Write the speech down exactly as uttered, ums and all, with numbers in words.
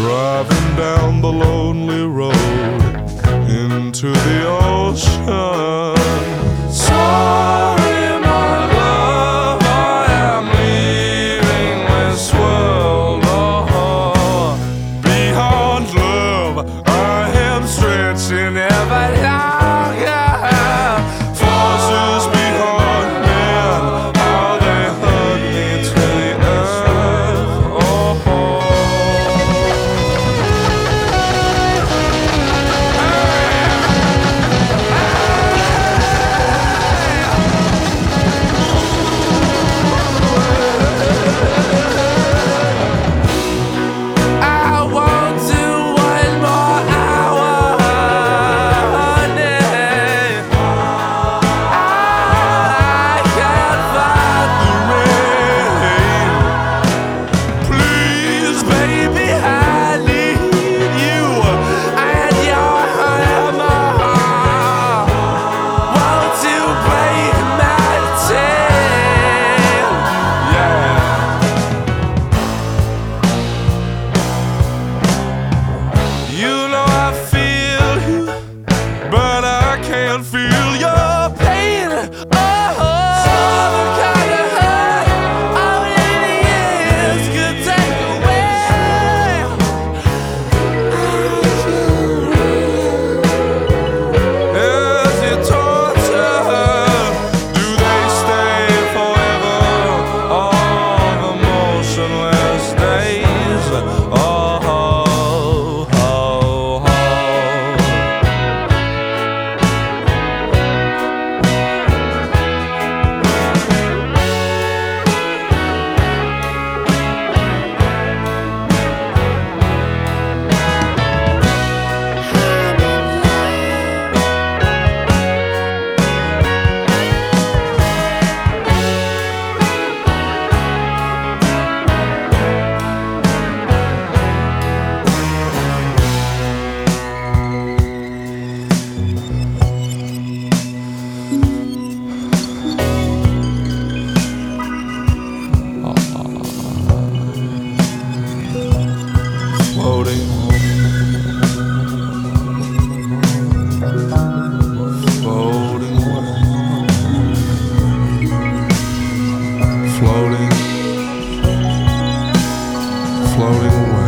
driving down the lonely road into the ocean. Sorry, my love, I am leaving this world. Oh, beyond love, I am stretching ever longer. Forces behind men, how they hug me to the earth. Oh, I won't do one more hour, honey. I can't fight the rain. Please, baby, I need you and your hammer. Won't you break my chain? Yeah. You know I feel you, but I can't feel your pain. Oh, the kind of hurt only years could take away. As you torture, do they stay forever? All the motionless days. Oh, oh, oh, oh. Floating, floating away, floating, floating away.